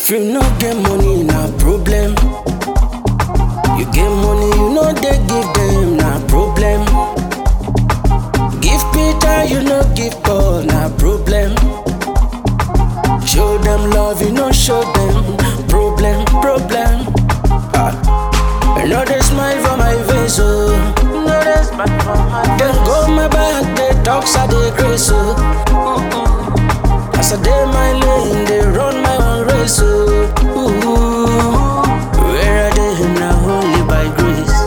If you no get money, na problem. You get money, you no dey give them, na problem. Give Peter, you no give Paul, na problem. Show them love, you no show them, problem. I know they smile for my face, oh. Then go my back, they talk, so they grace, oh. As I dey my lane, they run my own race, oh. Where are they now? Only by grace.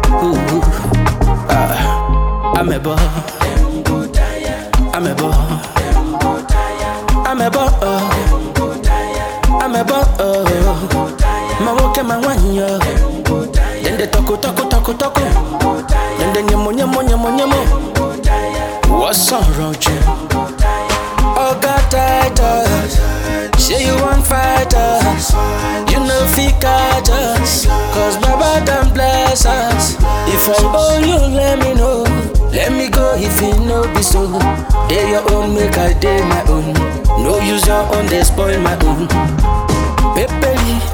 I'm a boy. I'm a boy. I'm a boy. I'm a boy. My walk and my one year. Then they talk. Then they nyamo. What's on road, Jim? Oh, God, Titus. Say you want fight us. You know, fi catch us. Cause Baba done bless us. If I owe you, let me know. Let me go if you know be so. They your own, make I day my own. No use your own, they spoil my own. Pepe.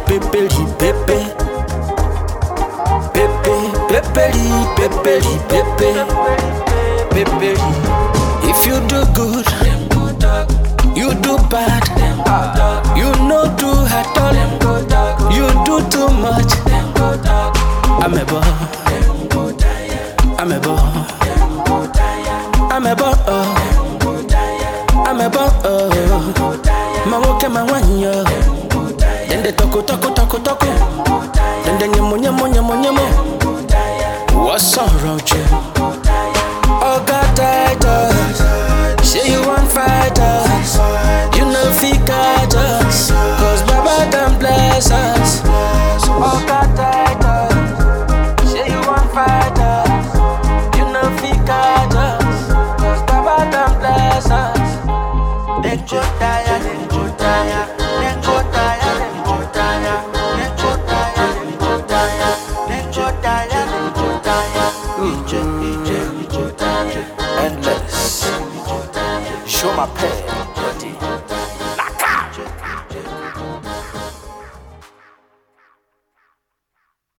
If you do good, you do bad. You no do at all. You do too much. I'm a boy. I'm a boy. I'm a boy. I'm a boy. My walk and my one year. Then they talk. Then they nyamo. What's on road, Jim? Oh, God, Titus. Say you want fight us. You know, fi catch us. Cause Baba done bless us. Oh, God, Titus. Say you want fight us. You know, fi catch us. Cause Baba done bless us. They go tire. Endless. Show my pain.